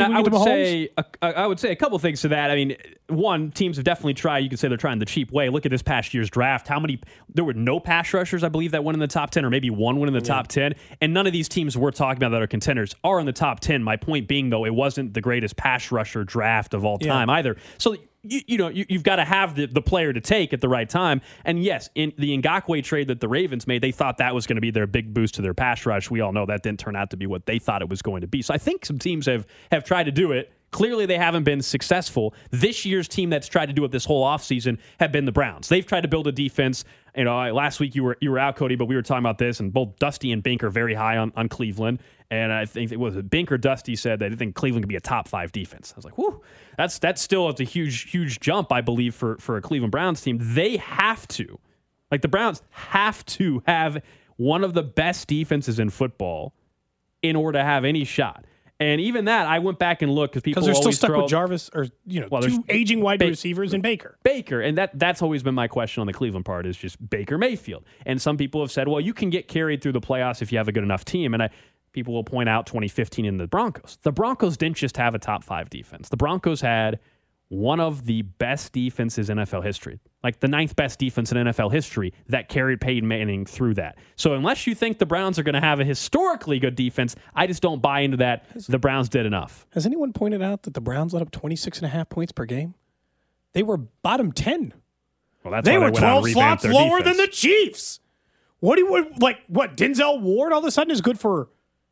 would say a couple things to that. I mean, one, teams have definitely tried. You could say they're trying the cheap way. Look at this past year's draft. There were no pass rushers, I believe, that went in the top 10, or maybe one went in the top 10. And none of these teams we're talking about that are contenders are in the top 10. My point being, though, it wasn't the greatest pass rusher draft of all time either. So you've got to have the player to take at the right time. And yes, in the Ngakoue trade that the Ravens made, they thought that was going to be their big boost to their pass rush. We all know that didn't turn out to be what they thought it was going to be. So I think some teams have tried to do it. Clearly, they haven't been successful. This year's team that's tried to do it this whole offseason have been the Browns. They've tried to build a defense. Last week you were out, Cody, but we were talking about this, and both Dusty and Bink are very high on Cleveland. And I think it was Bink or Dusty said that they think Cleveland could be a top 5 defense. I was like, whew, that's still a huge jump, I believe, for a Cleveland Browns team. They have to, the Browns have to have one of the best defenses in football in order to have any shot. And even that, I went back and looked because they're still stuck with Jarvis or 2 aging wide receivers and Baker. And that's always been my question on the Cleveland part is just Baker Mayfield. And some people have said, well, you can get carried through the playoffs if you have a good enough team. And people will point out 2015 in the Broncos. The Broncos didn't just have a top 5 defense. The Broncos had one of the best defenses in NFL history, like the 9th best defense in NFL history that carried Peyton Manning through that. So unless you think the Browns are going to have a historically good defense, I just don't buy into that. The Browns did enough. Has anyone pointed out that the Browns let up 26.5 points per game? They were bottom 10. Well, that's they were 12 slots lower than the Chiefs. What Denzel Ward all of a sudden is good for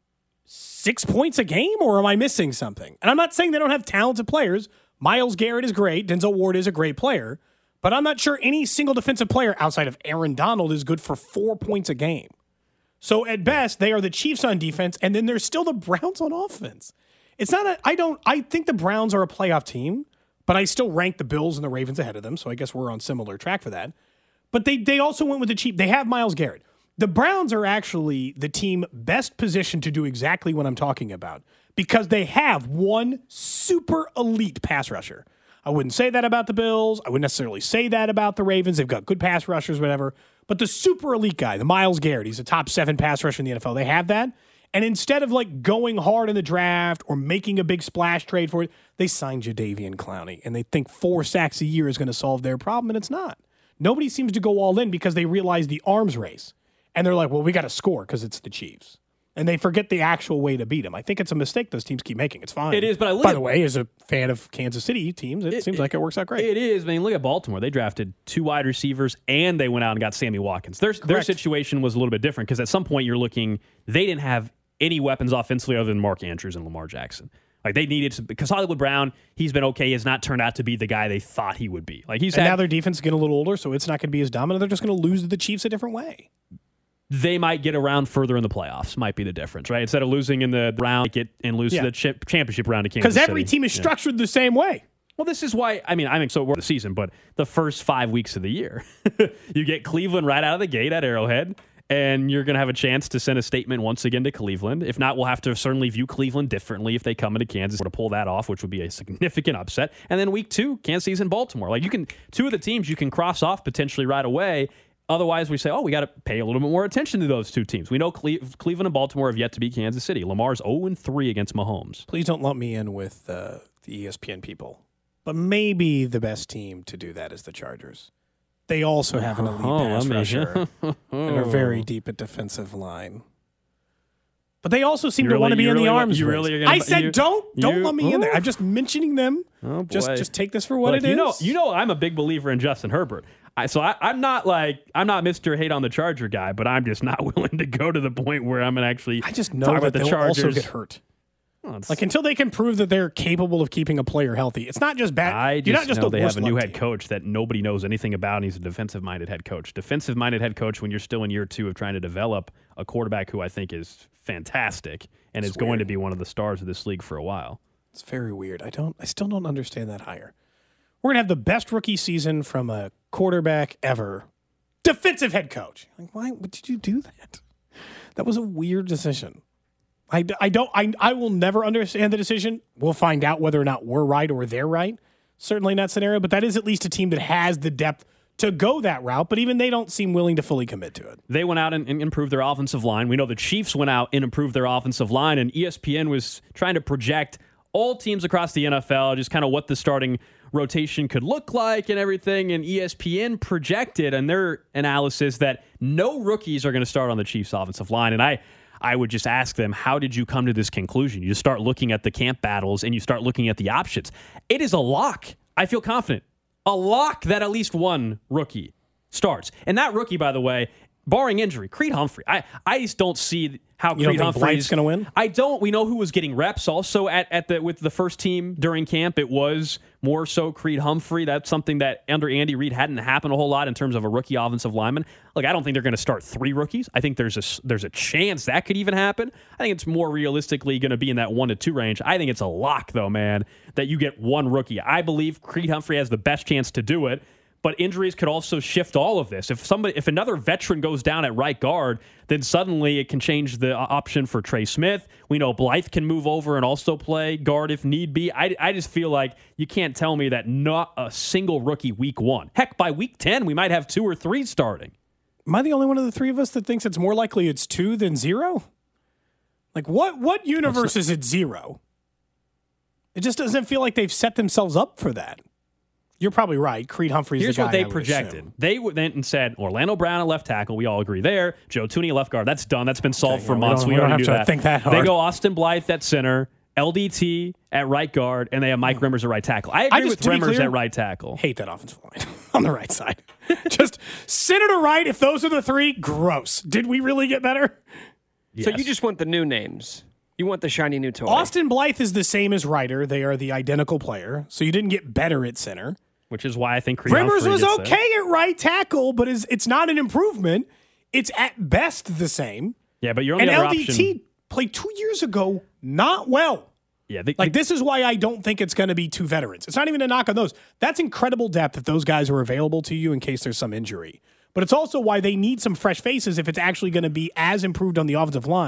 6 points a game, or am I missing something? And I'm not saying they don't have talented players. Myles Garrett is great. Denzel Ward is a great player. But I'm not sure any single defensive player outside of Aaron Donald is good for 4 points a game. So at best, they are the Chiefs on defense, and then there's still the Browns on offense. I think the Browns are a playoff team, but I still rank the Bills and the Ravens ahead of them, so I guess we're on similar track for that. But they also went with the cheap. They have Myles Garrett. The Browns are actually the team best positioned to do exactly what I'm talking about because they have one super elite pass rusher. I wouldn't say that about the Bills. I wouldn't necessarily say that about the Ravens. They've got good pass rushers, whatever. But the super elite guy, the Myles Garrett, he's a top 7 pass rusher in the NFL. They have that. And instead of like going hard in the draft or making a big splash trade for it, they signed Jadeveon Clowney. And they think 4 sacks a year is going to solve their problem, and it's not. Nobody seems to go all in because they realize the arms race. And they're like, well, we got to score because it's the Chiefs. And they forget the actual way to beat them. I think it's a mistake those teams keep making. It's fine. It is, but by the way, as a fan of Kansas City teams, it seems like it works out great. It is. I mean, look at Baltimore. They drafted 2 wide receivers, and they went out and got Sammy Watkins. Their situation was a little bit different because at some point you're looking, they didn't have any weapons offensively other than Mark Andrews and Lamar Jackson. Like they needed to, because Hollywood Brown, he's been okay, has not turned out to be the guy they thought he would be. Like now their defense is getting a little older, so it's not going to be as dominant. They're just going to lose to the Chiefs a different way. They might get around further in the playoffs, might be the difference, right? Instead of losing in the round, and lose to the championship round to Kansas City. Because every team is structured the same way. Well, this is why, so we're the season, but the first 5 weeks of the year, you get Cleveland right out of the gate at Arrowhead, and you're going to have a chance to send a statement once again to Cleveland. If not, we'll have to certainly view Cleveland differently if they come into Kansas to pull that off, which would be a significant upset. And then week 2, Kansas City's in Baltimore. Like 2 of the teams you can cross off potentially right away. Otherwise, we say, we got to pay a little bit more attention to those 2 teams. We know Cleveland and Baltimore have yet to beat Kansas City. Lamar's 0-3 against Mahomes. Please don't lump me in with the ESPN people. But maybe the best team to do that is the Chargers. They also have an elite pass rusher and are very deep at defensive line. But they also seem to want to be in the arms race. I said don't let me in there. I'm just mentioning them. Oh, just take this for what it is. You know I'm a big believer in Justin Herbert. I'm not Mr. Hate on the Charger guy, but I'm just not willing to go to the point where I'm going to actually I just know talk that about the they'll Chargers. Also get hurt. Until they can prove that they're capable of keeping a player healthy. It's not just bad. I just know they have a new head team. coach that nobody knows anything about, and he's a defensive-minded head coach. Defensive-minded head coach when you're still in year 2 of trying to develop a quarterback who I think is fantastic and is going to be one of the stars of this league for a while. It's very weird. I still don't understand that hire. We're going to have the best rookie season from a quarterback ever. Defensive head coach. Like, why did you do that? That was a weird decision. I will never understand the decision. We'll find out whether or not we're right or they're right. Certainly in that scenario, but that is at least a team that has the depth to go that route, but even they don't seem willing to fully commit to it. They went out and improved their offensive line. We know the Chiefs went out and improved their offensive line, and ESPN was trying to project all teams across the NFL, just kind of what the starting rotation could look like and everything, and ESPN projected in their analysis that no rookies are going to start on the Chiefs' offensive line, and I would just ask them, how did you come to this conclusion? You just start looking at the camp battles and you start looking at the options. It is a lock. I feel confident. A lock that at least one rookie starts. And that rookie, by the way, barring injury, Creed Humphrey. I just don't see how Creed Humphrey is going to win. I don't. We know who was getting reps. Also, with the first team during camp, it was more so Creed Humphrey. That's something that under Andy Reid hadn't happened a whole lot in terms of a rookie offensive lineman. Look, I don't think they're going to start 3 rookies. I think there's a chance that could even happen. I think it's more realistically going to be in that 1 to 2 range. I think it's a lock, though, man, that you get 1 rookie. I believe Creed Humphrey has the best chance to do it. But injuries could also shift all of this. If another veteran goes down at right guard, then suddenly it can change the option for Trey Smith. We know Blythe can move over and also play guard if need be. I just feel like you can't tell me that not a single rookie week 1. Heck, by week 10, we might have 2 or 3 starting. Am I the only one of the 3 of us that thinks it's more likely it's 2 than 0? Like, what universe is it 0? It just doesn't feel like they've set themselves up for that. You're probably right. Creed Humphrey's Here's the guy. Here's what they projected. They went and said Orlando Brown at left tackle. We all agree there. Joe Tooney at left guard. That's done. That's been solved for months. We don't have to think that hard. They go Austin Blythe at center, LDT at right guard, and they have Mike Remmers at right tackle. I agree with Remmers at right tackle. Hate that offensive line on the right side. Just center to right. If those are the 3, gross. Did we really get better? Yes. So you just want the new names. You want the shiny new toy. Austin Blythe is the same as Ryder. They are the identical player. So you didn't get better at center. Which is why I think Creed Remmers was okay there. at right tackle, but it's not an improvement. It's at best the same. Yeah, but you're on the other option. And LDT played 2 years ago not well. Yeah, this is why I don't think it's going to be 2 veterans. It's not even a knock on those. That's incredible depth if those guys are available to you in case there's some injury. But it's also why they need some fresh faces if it's actually going to be as improved on the offensive line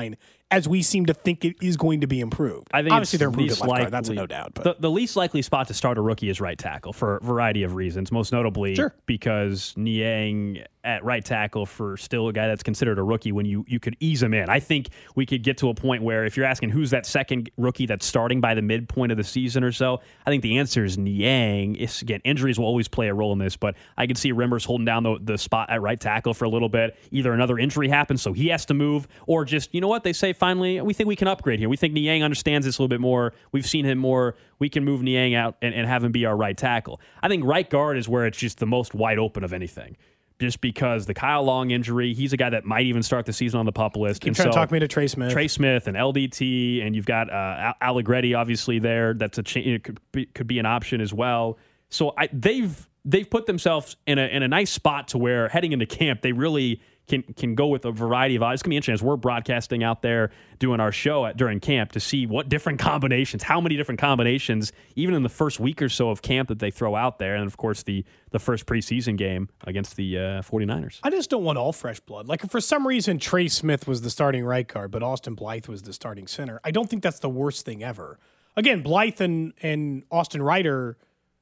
as we seem to think it is going to be improved. I think obviously they're improved at left guard. That's no doubt. But the least likely spot to start a rookie is right tackle for a variety of reasons. Most notably because Niang at right tackle for still a guy that's considered a rookie when you could ease him in. I think we could get to a point where if you're asking who's that second rookie that's starting by the midpoint of the season or so, I think the answer is Niang. Again, injuries will always play a role in this, but I could see Rimmers holding down the spot at right tackle for a little bit. Either another injury happens, so he has to move, or just, you know what, they say finally, we think we can upgrade here. We think Niang understands this a little bit more. We've seen him more. We can move Niang out and have him be our right tackle. I think right guard is where it's just the most wide open of anything. Just because the Kyle Long injury, he's a guy that might even start the season on the PUP list. Keep trying to talk me to Trey Smith. Trey Smith and LDT, and you've got Allegretti obviously there. That's could be an option as well. So they've put themselves in a nice spot to where heading into camp they really can go with a variety of odds. It's going to be interesting as we're broadcasting out there doing our show during camp to see what different combinations, how many different combinations, even in the first week or so of camp that they throw out there. And, of course, the first preseason game against the 49ers. I just don't want all fresh blood. Like, if for some reason Trey Smith was the starting right guard, but Austin Blythe was the starting center, I don't think that's the worst thing ever. Again, Blythe and Austin Ryder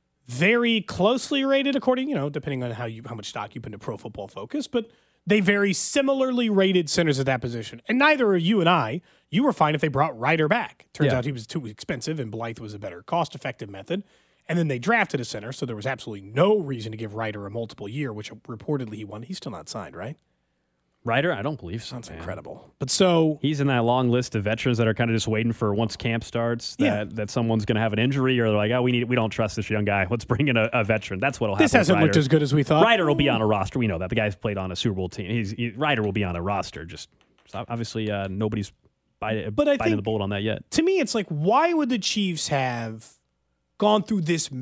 very closely rated according, depending on how much stock you put into Pro Football Focus, but they very similarly rated centers at that position. And neither are you and I. You were fine if they brought Ryder back. Turns out he was too expensive, and Blythe was a better cost-effective method. And then they drafted a center, so there was absolutely no reason to give Ryder a multiple year, which reportedly he won. He's still not signed, right? Ryder? I don't believe so. Sounds incredible. But so he's in that long list of veterans that are kind of just waiting for once camp starts that someone's going to have an injury, or they're like, we don't trust this young guy. Let's bring in a veteran. That's what'll happen. This hasn't looked as good as we thought. Ryder will be on a roster. We know that the guy's played on a Super Bowl team. Ryder will be on a roster. Just obviously nobody's biting the bullet on that yet. To me, it's like, why would the Chiefs have gone through this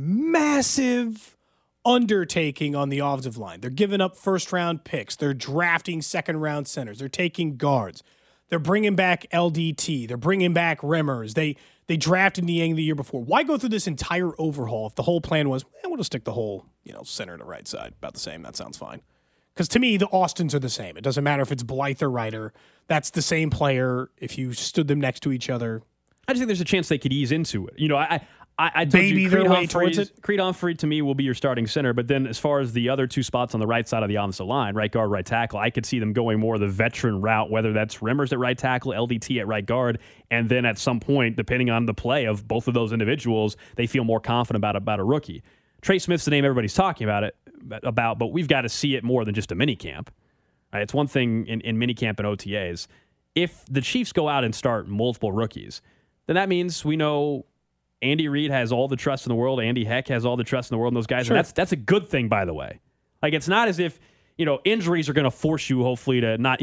massive undertaking on the offensive line? They're giving up first-round picks. They're drafting second-round centers. They're taking guards. They're bringing back LDT. They're bringing back Rimmers. They drafted Niang the year before. Why go through this entire overhaul if the whole plan was, we'll just stick the whole center to right side, about the same. That sounds fine. Because to me, the Austins are the same. It doesn't matter if it's Blythe or Ryder. That's the same player if you stood them next to each other. I just think there's a chance they could ease into it. I told Maybe you their way towards it. Creed Humphrey, to me, will be your starting center. But then as far as the other two spots on the right side of the offensive line, right guard, right tackle, I could see them going more the veteran route, whether that's Rimmers at right tackle, LDT at right guard, and then at some point, depending on the play of both of those individuals, they feel more confident about a rookie. Trey Smith's the name everybody's talking about, but we've got to see it more than just a mini camp. Right? It's one thing in mini camp and OTAs. If the Chiefs go out and start multiple rookies, then that means we know Andy Reid has all the trust in the world. Andy Heck has all the trust in the world in those guys. Sure. And that's a good thing, by the way. Like, it's not as if, injuries are going to force you, hopefully, to not,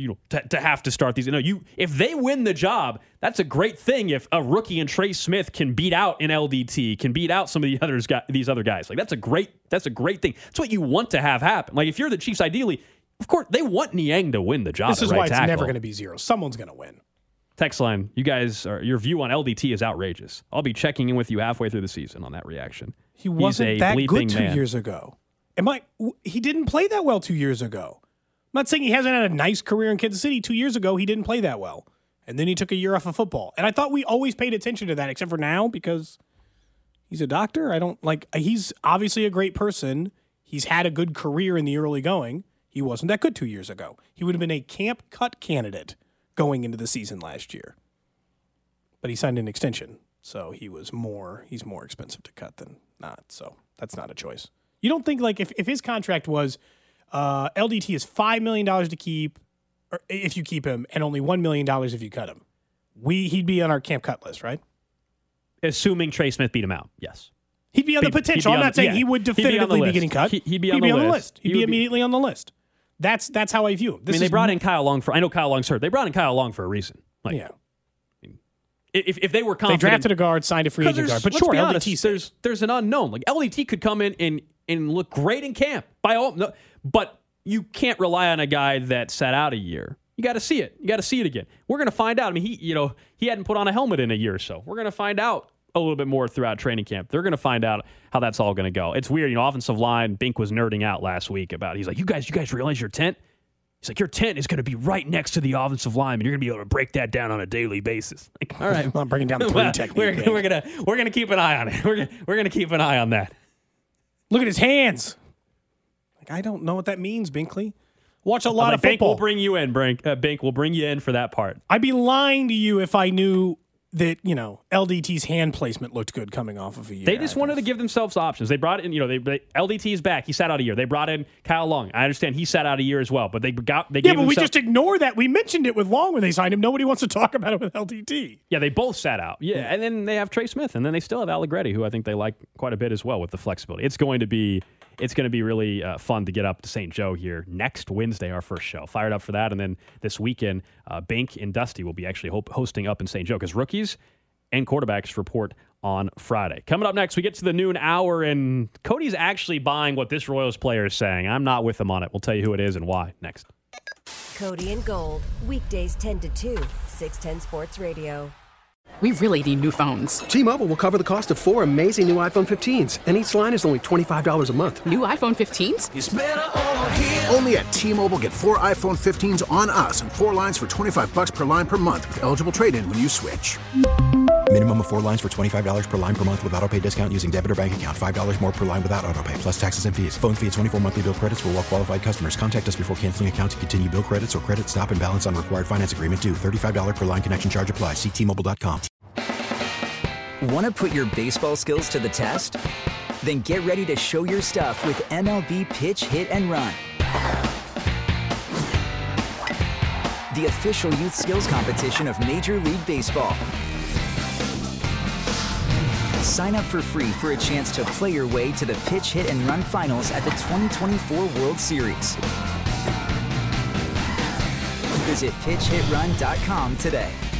to have to start these. If they win the job, that's a great thing. If a rookie and Trey Smith can beat out an LDT, can beat out some of these other guys. Like, that's a great thing. That's what you want to have happen. Like, if you're the Chiefs, ideally, of course, they want Niang to win the job. This is why it's never going to be zero. Someone's going to win. Text line, your view on LDT is outrageous. I'll be checking in with you halfway through the season on that reaction. He wasn't that good 2 years ago. He didn't play that well 2 years ago. I'm not saying he hasn't had a nice career in Kansas City. 2 years ago, he didn't play that well. And then he took a year off of football. And I thought we always paid attention to that, except for now, because he's a doctor. He's obviously a great person. He's had a good career in the early going. He wasn't that good 2 years ago. He would have been a camp cut candidate going into the season last year. But he signed an extension, so he's more expensive to cut than not. So that's not a choice. You don't think, like, if his contract was LDT is $5 million to keep, or if you keep him, and only $1 million if you cut him, he'd be on our camp cut list, right? Assuming Trey Smith beat him out, yes. He'd be on the potential. I'm not saying he would definitively be getting cut. He'd be on the list. He'd be immediately on the list. That's how I view him. They brought in Kyle Long I know Kyle Long's hurt. They brought in Kyle Long for a reason. If they were confident, they drafted a guard, signed a free agent guard. But sure, LDT, there's an unknown. Like, LDT could come in and look great in camp. But you can't rely on a guy that sat out a year. You got to see it. You got to see it again. We're going to find out. I mean, he hadn't put on a helmet in a year or so. We're going to find out a little bit more throughout training camp. They're going to find out how that's all going to go. It's weird. Offensive line, Bink was nerding out last week about, he's like, you guys realize your tent? He's like, your tent is going to be right next to the offensive line, and you're going to be able to break that down on a daily basis. Like, all right, I'm breaking down the three technique. We're gonna keep an eye on it. We're gonna keep an eye on that. Look at his hands. Like, I don't know what that means, Binkley. Watch a lot of football. Bink will bring you in, Bink will bring you in for that part. I'd be lying to you if I knew that, LDT's hand placement looked good coming off of a year. They just wanted to give themselves options. They brought in, LDT's back. He sat out a year. They brought in Kyle Long. I understand he sat out a year as well, but they gave we just ignore that. We mentioned it with Long when they signed him. Nobody wants to talk about it with LDT. Yeah, they both sat out. Yeah, and then they have Trey Smith, and then they still have Allegretti, who I think they like quite a bit as well with the flexibility. It's going to be really fun to get up to St. Joe here next Wednesday, our first show. Fired up for that, and then this weekend, Bink and Dusty will be actually hosting up in St. Joe because rookies and quarterbacks report on Friday. Coming up next, we get to the noon hour, and Cody's actually buying what this Royals player is saying. I'm not with him on it. We'll tell you who it is and why next. Cody and Gold, weekdays 10 to 2, 610 Sports Radio. We really need new phones. T-Mobile will cover the cost of 4 amazing new iPhone 15s, and each line is only $25 a month. New iPhone 15s? It's better over here. Only at T-Mobile, get 4 iPhone 15s on us and 4 lines for $25 per line per month with eligible trade-in when you switch. Minimum of 4 lines for $25 per line per month with autopay discount using debit or bank account. $5 more per line without autopay, plus taxes and fees. Phone fee at 24 monthly bill credits for well-qualified customers. Contact us before canceling account to continue bill credits or credit stop and balance on required finance agreement due. $35 per line connection charge applies. See T-Mobile.com. Want to put your baseball skills to the test? Then get ready to show your stuff with MLB Pitch, Hit, and Run. The official youth skills competition of Major League Baseball. Sign up for free for a chance to play your way to the Pitch, Hit, and Run finals at the 2024 World Series. Visit PitchHitRun.com today.